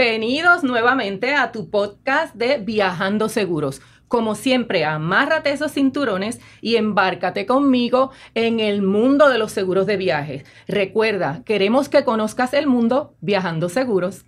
Bienvenidos nuevamente a tu podcast de Viajando Seguros. Como siempre, amárrate esos cinturones y embárcate conmigo en el mundo de los seguros de viajes. Recuerda, queremos que conozcas el mundo viajando seguros.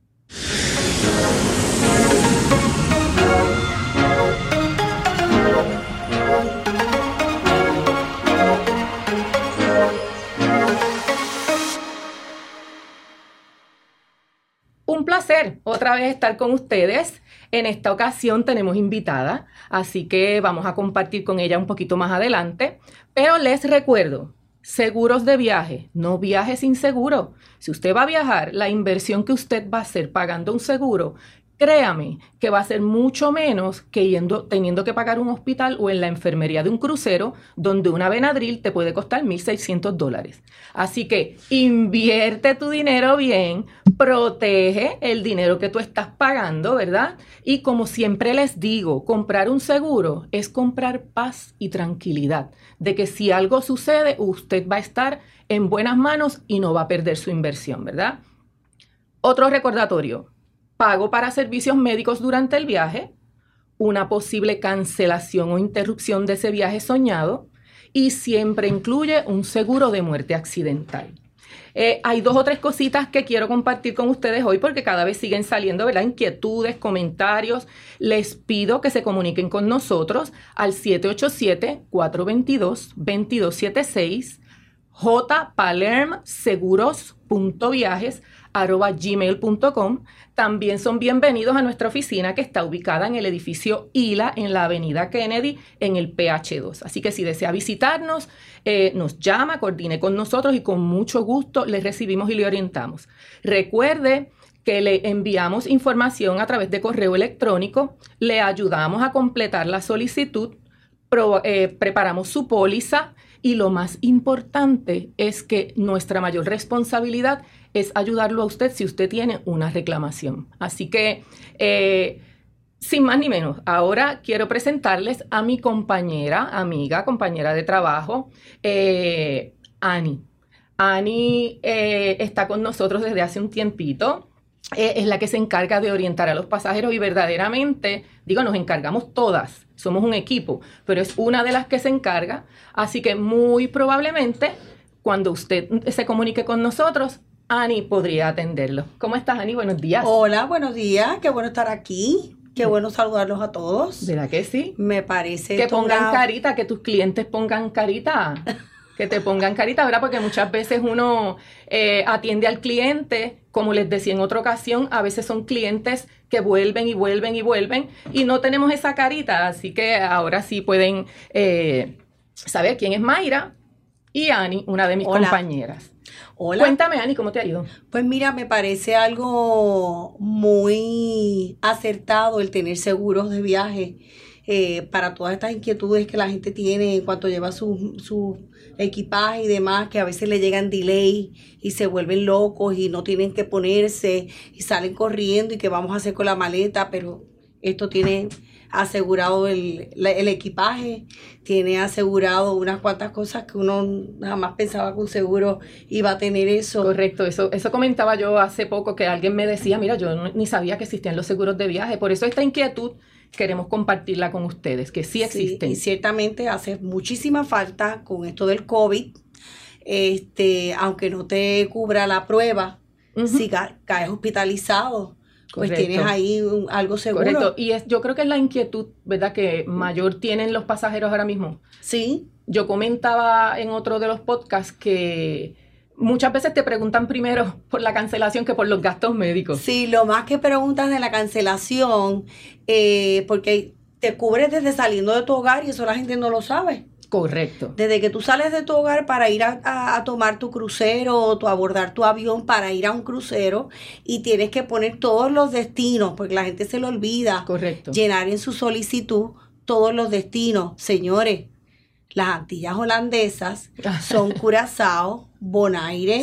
Un placer otra vez estar con ustedes. En esta ocasión tenemos invitada, así que vamos a compartir con ella un poquito más adelante. Pero les recuerdo, seguros de viaje, no viaje sin seguro. Si usted va a viajar, la inversión que usted va a hacer pagando un seguro, créame que va a ser mucho menos que teniendo que pagar un hospital o en la enfermería de un crucero donde una Benadryl te puede costar $1,600. Así que invierte tu dinero bien, protege el dinero que tú estás pagando, ¿verdad? Y como siempre les digo, comprar un seguro es comprar paz y tranquilidad de que si algo sucede, usted va a estar en buenas manos y no va a perder su inversión, ¿verdad? Otro recordatorio. Pago para servicios médicos durante el viaje, una posible cancelación o interrupción de ese viaje soñado y siempre incluye un seguro de muerte accidental. Hay 2 o 3 cositas que quiero compartir con ustedes hoy porque cada vez siguen saliendo, ¿verdad? Inquietudes, comentarios. Les pido que se comuniquen con nosotros al 787-422-2276 jpalermseguros.viajes@gmail.com. También son bienvenidos a nuestra oficina que está ubicada en el edificio ILA en la avenida Kennedy en el PH2. Así que si desea visitarnos, nos llama, coordine con nosotros y con mucho gusto les recibimos y le orientamos. Recuerde que le enviamos información a través de correo electrónico, le ayudamos a completar la solicitud, preparamos su póliza y lo más importante es que nuestra mayor responsabilidad es ayudarlo a usted si usted tiene una reclamación. Así que, sin más ni menos, ahora quiero presentarles a mi compañera de trabajo, Ani. Ani está con nosotros desde hace un tiempito. Es la que se encarga de orientar a los pasajeros y verdaderamente, nos encargamos todas, somos un equipo, pero es una de las que se encarga, así que muy probablemente cuando usted se comunique con nosotros, Ani podría atenderlo. ¿Cómo estás, Ani? Buenos días. Hola, buenos días, qué bueno estar aquí, qué bueno saludarlos a todos. ¿Verdad que sí? Me parece que pongan carita, que tus clientes pongan carita. Que te pongan carita, ¿verdad? Porque muchas veces uno atiende al cliente, como les decía en otra ocasión, a veces son clientes que vuelven y vuelven y vuelven y no tenemos esa carita, así que ahora sí pueden saber quién es Mayra y Ani, una de mis compañeras. Hola. Cuéntame, Ani, ¿cómo te ha ido? Pues mira, me parece algo muy acertado el tener seguros de viaje para todas estas inquietudes que la gente tiene en cuanto lleva su equipaje y demás, que a veces le llegan delay y se vuelven locos y no tienen que ponerse y salen corriendo y qué vamos a hacer con la maleta, pero esto tiene asegurado el equipaje, tiene asegurado unas cuantas cosas que uno jamás pensaba que un seguro iba a tener eso. Correcto, eso comentaba yo hace poco que alguien me decía, mira, yo ni sabía que existían los seguros de viaje, por eso esta inquietud queremos compartirla con ustedes, que sí existen. Sí, y ciertamente hace muchísima falta con esto del COVID, aunque no te cubra la prueba, si caes hospitalizado, pues tienes ahí algo seguro. Correcto, y yo creo que es la inquietud, ¿verdad?, que mayor tienen los pasajeros ahora mismo. Sí. Yo comentaba en otro de los podcasts que muchas veces te preguntan primero por la cancelación que por los gastos médicos. Sí, lo más que preguntas de la cancelación, porque te cubres desde saliendo de tu hogar y eso la gente no lo sabe. Correcto. Desde que tú sales de tu hogar para ir a tomar tu crucero o abordar tu avión para ir a un crucero y tienes que poner todos los destinos, porque la gente se lo olvida. Correcto. Llenar en su solicitud todos los destinos. Señores, las Antillas holandesas son Curazao, Bonaire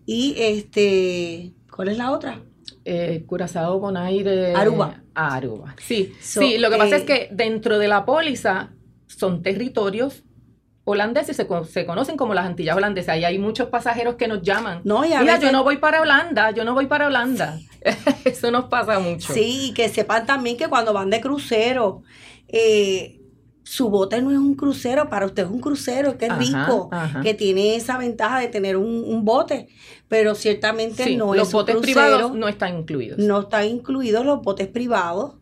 y ¿cuál es la otra? Curazao, Bonaire, Aruba. Sí, sí, lo que pasa es que dentro de la póliza son territorios holandeses se conocen como las Antillas holandesas y hay muchos pasajeros que nos llaman. No, y Mira, veces, yo no voy para Holanda. Eso nos pasa mucho. Sí, y que sepan también que cuando van de crucero, su bote no es un crucero, para usted es un crucero, que es rico, que tiene esa ventaja de tener un bote, pero ciertamente sí, no es un los botes crucero, privados no están incluidos. No están incluidos los botes privados.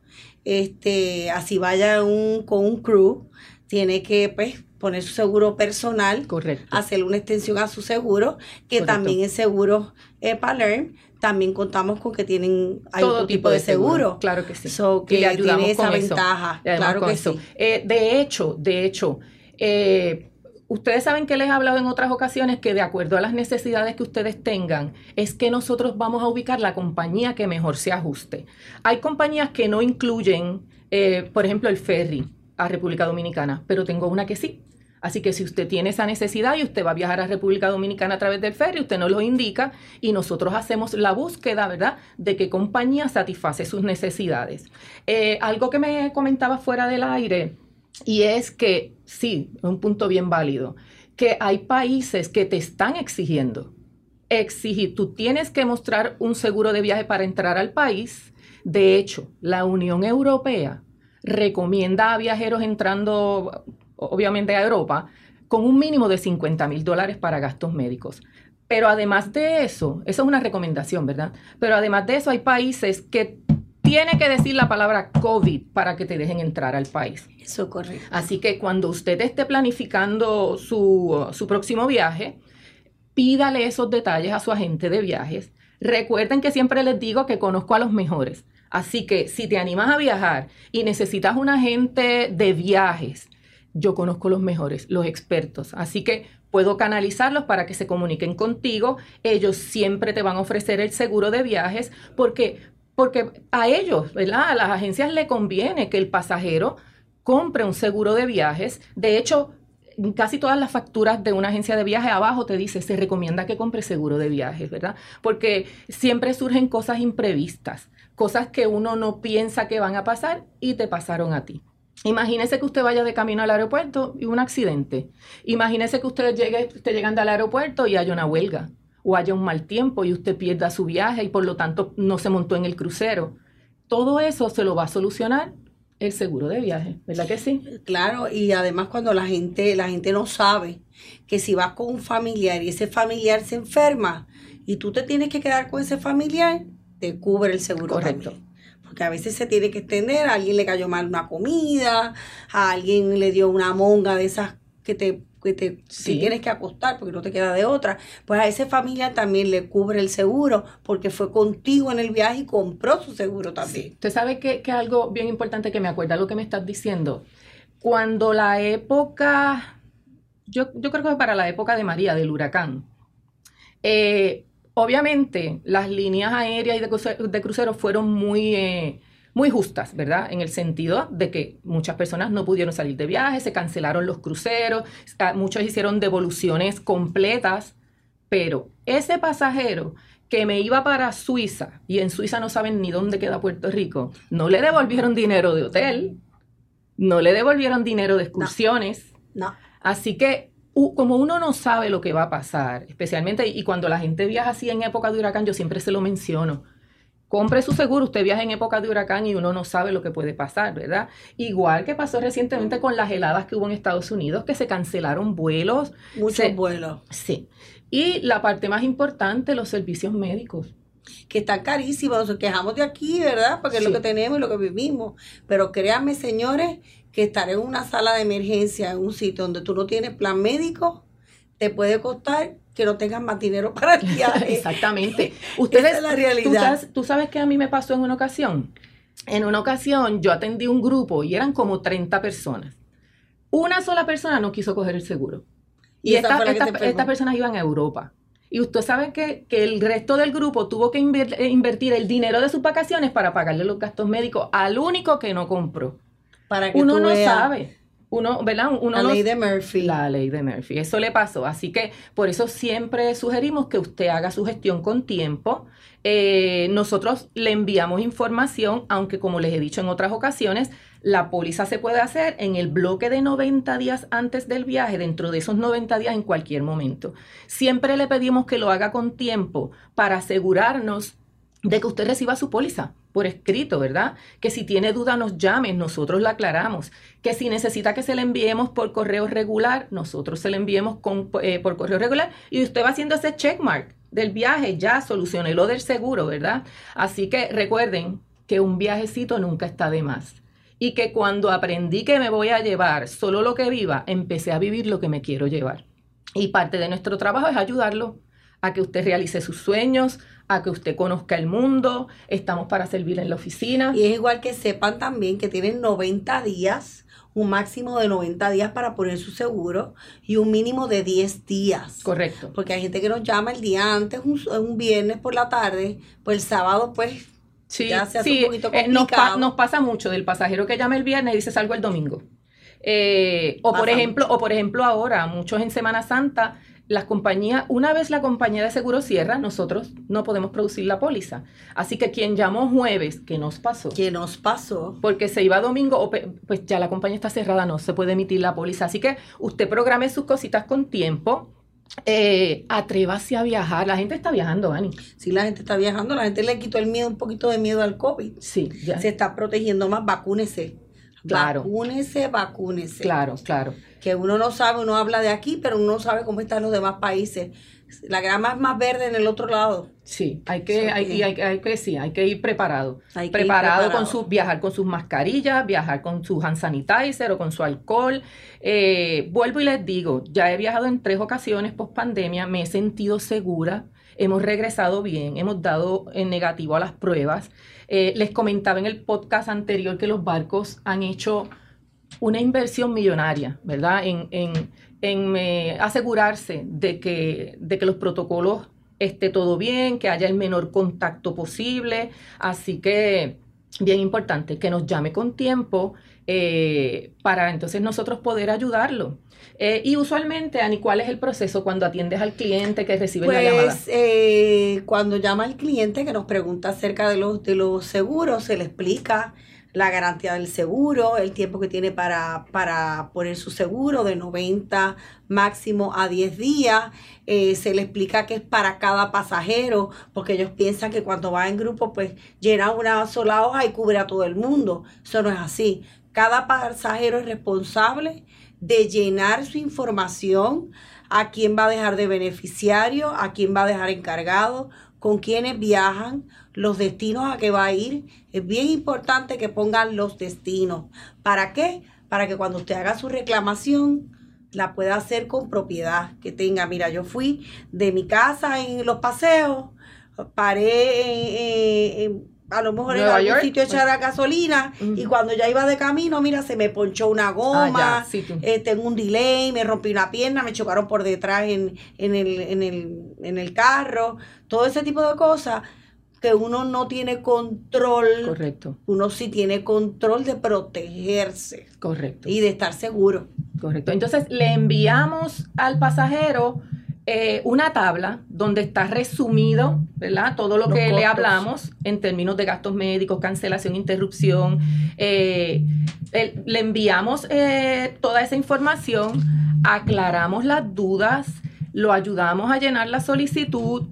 Así vaya con un crew, tiene que pues poner su seguro personal, correcto, hacerle una extensión a su seguro, que correcto, también es seguro Palerm. También contamos con que hay todo otro tipo de seguro. Claro que sí. Que y le ayudamos tiene esa con ventaja. Claro que sí. De hecho, ustedes saben que les he hablado en otras ocasiones que de acuerdo a las necesidades que ustedes tengan, es que nosotros vamos a ubicar la compañía que mejor se ajuste. Hay compañías que no incluyen, por ejemplo, el ferry a República Dominicana, pero tengo una que sí. Así que si usted tiene esa necesidad y usted va a viajar a República Dominicana a través del ferry, usted nos lo indica y nosotros hacemos la búsqueda, ¿verdad?, de qué compañía satisface sus necesidades. Algo que me comentaba fuera del aire, y es que, sí, es un punto bien válido, que hay países que te están exigiendo. Tú tienes que mostrar un seguro de viaje para entrar al país. De hecho, la Unión Europea recomienda a viajeros entrando, obviamente, a Europa, con un mínimo de $50,000 para gastos médicos. Pero además de eso, es una recomendación, ¿verdad? Pero además de eso, hay países que tiene que decir la palabra COVID para que te dejen entrar al país. Eso es correcto. Así que cuando usted esté planificando su próximo viaje, pídale esos detalles a su agente de viajes. Recuerden que siempre les digo que conozco a los mejores. Así que si te animas a viajar y necesitas un agente de viajes, yo conozco los mejores, los expertos. Así que puedo canalizarlos para que se comuniquen contigo. Ellos siempre te van a ofrecer el seguro de viajes porque a ellos, ¿verdad?, a las agencias les conviene que el pasajero compre un seguro de viajes. De hecho, en casi todas las facturas de una agencia de viaje abajo te dice, se recomienda que compre seguro de viajes, ¿verdad? Porque siempre surgen cosas imprevistas, cosas que uno no piensa que van a pasar y te pasaron a ti. Imagínese que usted vaya de camino al aeropuerto y un accidente. Imagínese que usted esté llegando al aeropuerto y haya una huelga o haya un mal tiempo y usted pierda su viaje y por lo tanto no se montó en el crucero. Todo eso se lo va a solucionar el seguro de viaje, ¿verdad que sí? Claro, y además cuando la gente no sabe que si vas con un familiar y ese familiar se enferma y tú te tienes que quedar con ese familiar, te cubre el seguro. Correcto. También. Porque a veces se tiene que extender, a alguien le cayó mal una comida, a alguien le dio una monga de esas que sí, tienes que acostar porque no te queda de otra, pues a ese familiar también le cubre el seguro porque fue contigo en el viaje y compró su seguro también. Sí. Usted sabe que algo bien importante que me acuerda lo que me estás diciendo. Cuando la época, yo creo que para la época de María, del huracán, obviamente las líneas aéreas y de cruceros fueron muy justas, ¿verdad? En el sentido de que muchas personas no pudieron salir de viaje, se cancelaron los cruceros, muchos hicieron devoluciones completas, pero ese pasajero que me iba para Suiza, y en Suiza no saben ni dónde queda Puerto Rico, no le devolvieron dinero de hotel, no le devolvieron dinero de excursiones. No. Así que como uno no sabe lo que va a pasar, especialmente, y cuando la gente viaja así en época de huracán, yo siempre se lo menciono. Compre su seguro, usted viaja en época de huracán y uno no sabe lo que puede pasar, ¿verdad? Igual que pasó recientemente con las heladas que hubo en Estados Unidos, que se cancelaron vuelos. Muchos vuelos. Sí. Y la parte más importante, los servicios médicos. Que están carísimos, nos quejamos de aquí, ¿verdad? Porque es lo que tenemos y lo que vivimos. Pero créanme, señores, que estar en una sala de emergencia, en un sitio donde tú no tienes plan médico, te puede costar que no tengas más dinero para el viaje. Exactamente. Esa es la realidad. ¿Tú sabes qué a mí me pasó en una ocasión? En una ocasión yo atendí un grupo y eran como 30 personas. Una sola persona no quiso coger el seguro. Y estas personas iban a Europa. Y usted sabe que el resto del grupo tuvo que invertir el dinero de sus vacaciones para pagarle los gastos médicos al único que no compró. Para que uno tú no veas. sabe. uno, ¿verdad? La ley de Murphy. La ley de Murphy, eso le pasó. Así que por eso siempre sugerimos que usted haga su gestión con tiempo. Nosotros le enviamos información, aunque como les he dicho en otras ocasiones, la póliza se puede hacer en el bloque de 90 días antes del viaje, dentro de esos 90 días en cualquier momento. Siempre le pedimos que lo haga con tiempo para asegurarnos de que usted reciba su póliza por escrito, ¿verdad? Que si tiene duda nos llame, nosotros la aclaramos. Que si necesita que se le enviemos por correo regular, nosotros se le enviemos por correo regular y usted va haciendo ese checkmark del viaje, ya solucioné lo del seguro, ¿verdad? Así que recuerden que un viajecito nunca está de más. Y que cuando aprendí que me voy a llevar solo lo que viva, empecé a vivir lo que me quiero llevar. Y parte de nuestro trabajo es ayudarlo a que usted realice sus sueños, a que usted conozca el mundo. Estamos para servir en la oficina. Y es igual que sepan también que tienen 90 días, un máximo de 90 días para poner su seguro y un mínimo de 10 días. Correcto. Porque hay gente que nos llama el día antes, un viernes por la tarde, pues el sábado pues sí, ya se hace un poquito complicado. Nos pasa mucho del pasajero que llama el viernes y dice salgo el domingo. Por ejemplo ahora, muchos en Semana Santa, las compañías, una vez la compañía de seguro cierra, nosotros no podemos producir la póliza. Así que quien llamó jueves, ¿qué nos pasó? ¿Qué nos pasó? Porque se iba domingo, pues ya la compañía está cerrada, no se puede emitir la póliza. Así que usted programe sus cositas con tiempo. Atrévase a viajar. La gente está viajando, Ani. Sí, la gente está viajando, la gente le quitó el miedo, un poquito de miedo al COVID. Sí, ya. Se está protegiendo más, vacúnese. Claro. Vacúnese. Claro. Que uno no sabe, uno habla de aquí, pero uno no sabe cómo están los demás países. La grama es más verde en el otro lado. Sí, hay que ir preparado. Viajar con sus mascarillas, viajar con su hand sanitizer o con su alcohol. Vuelvo y les digo, ya he viajado en 3 ocasiones post pandemia, me he sentido segura. Hemos regresado bien, hemos dado en negativo a las pruebas. Les comentaba en el podcast anterior que los barcos han hecho una inversión millonaria, ¿verdad? En asegurarse de que los protocolos esté todo bien, que haya el menor contacto posible. Así que, bien importante, que nos llame con tiempo para entonces nosotros poder ayudarlo. Y usualmente, Ani, ¿cuál es el proceso cuando atiendes al cliente que recibe la llamada? Cuando llama el cliente que nos pregunta acerca de los seguros, se le explica la garantía del seguro, el tiempo que tiene para poner su seguro de 90 máximo a 10 días. Se le explica que es para cada pasajero, porque ellos piensan que cuando va en grupo, pues llena una sola hoja y cubre a todo el mundo. Eso no es así. Cada pasajero es responsable de llenar su información, a quién va a dejar de beneficiario, a quién va a dejar encargado, con quiénes viajan, los destinos a que va a ir. Es bien importante que pongan los destinos. ¿Para qué? Para que cuando usted haga su reclamación, la pueda hacer con propiedad. Que tenga, mira, yo fui de mi casa en Los Paseos, paré a lo mejor en algún sitio a echar gasolina, y cuando ya iba de camino, mira, se me ponchó una goma, tengo un delay, me rompí una pierna, me chocaron por detrás en el carro, todo ese tipo de cosas que uno no tiene control. Correcto. Uno sí tiene control de protegerse. Correcto. Y de estar seguro. Correcto. Entonces le enviamos al pasajero una tabla donde está resumido, ¿verdad? Todo lo que le hablamos en términos de gastos médicos, cancelación, interrupción. Le enviamos toda esa información, aclaramos las dudas, lo ayudamos a llenar la solicitud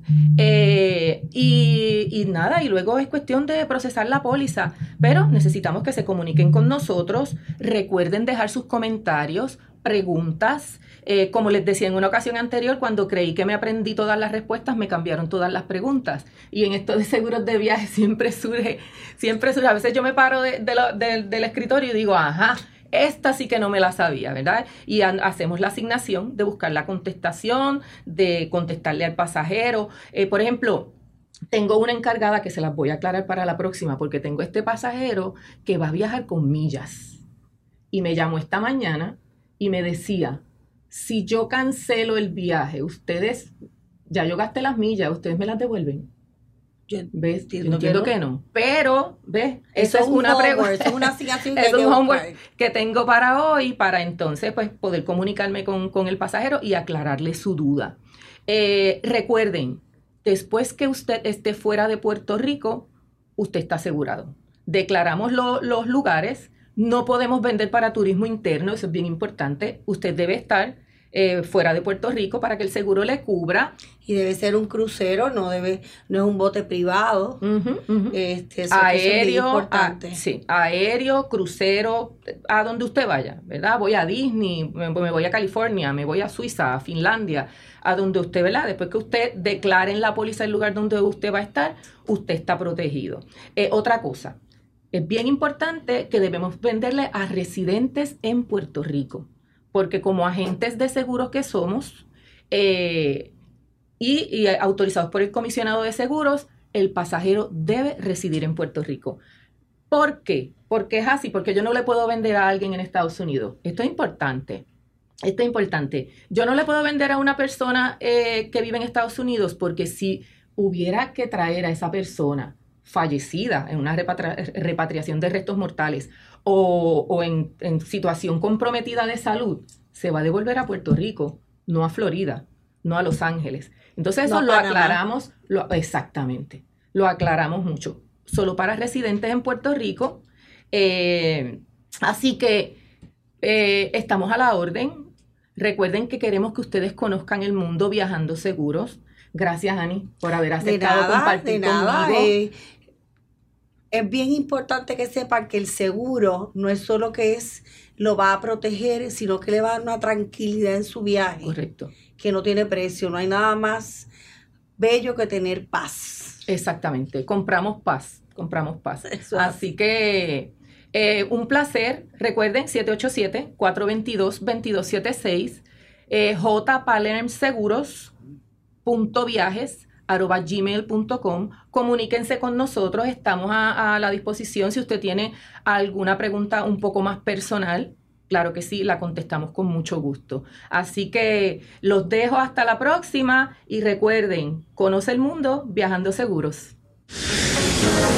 y nada, y luego es cuestión de procesar la póliza. Pero necesitamos que se comuniquen con nosotros, recuerden dejar sus comentarios, preguntas. Como les decía en una ocasión anterior, cuando creí que me aprendí todas las respuestas, me cambiaron todas las preguntas. Y en esto de seguros de viaje siempre surge. A veces yo me paro del escritorio y digo, ajá, esta sí que no me la sabía, ¿verdad? Y hacemos la asignación de buscar la contestación, de contestarle al pasajero. Por ejemplo, tengo una encargada que se las voy a aclarar para la próxima, porque tengo este pasajero que va a viajar con millas. Y me llamó esta mañana y me decía, si yo cancelo el viaje, ya yo gasté las millas, ustedes me las devuelven. ¿Ves? Entiendo que no. Pero, ¿ves? Eso es una pregunta. Es una asignación es un homework que tengo para hoy, para entonces pues poder comunicarme con el pasajero y aclararle su duda. Recuerden, después que usted esté fuera de Puerto Rico, usted está asegurado. Declaramos los lugares. No podemos vender para turismo interno, eso es bien importante. Usted debe estar fuera de Puerto Rico para que el seguro le cubra. Y debe ser un crucero, no es un bote privado. Eso aéreo, es importante. Sí, aéreo, crucero, a donde usted vaya, ¿verdad? Voy a Disney, me voy a California, me voy a Suiza, a Finlandia, a donde usted, ¿verdad? Después que usted declare en la póliza el lugar donde usted va a estar, usted está protegido. Otra cosa, es bien importante que debemos venderle a residentes en Puerto Rico, porque como agentes de seguros que somos y autorizados por el comisionado de seguros, el pasajero debe residir en Puerto Rico. ¿Por qué? Porque es así, porque yo no le puedo vender a alguien en Estados Unidos. Esto es importante. Yo no le puedo vender a una persona que vive en Estados Unidos, porque si hubiera que traer a esa persona fallecida en una repatriación de restos mortales o en situación comprometida de salud, se va a devolver a Puerto Rico, no a Florida, no a Los Ángeles. Entonces eso lo aclaramos, exactamente, lo aclaramos mucho. Solo para residentes en Puerto Rico. Así que estamos a la orden. Recuerden que queremos que ustedes conozcan el mundo viajando seguros. Gracias, Ani, por haber aceptado compartir conmigo. Es bien importante que sepan que el seguro no es solo que lo va a proteger, sino que le va a dar una tranquilidad en su viaje. Correcto. Que no tiene precio. No hay nada más bello que tener paz. Exactamente. Compramos paz. Así que un placer. Recuerden, 787-422-2276, jpalermseguros.viajes@gmail.com. Comuníquense con nosotros, estamos a la disposición. Si usted tiene alguna pregunta un poco más personal, claro que sí, la contestamos con mucho gusto. Así que los dejo hasta la próxima y recuerden, conoce el mundo viajando seguros.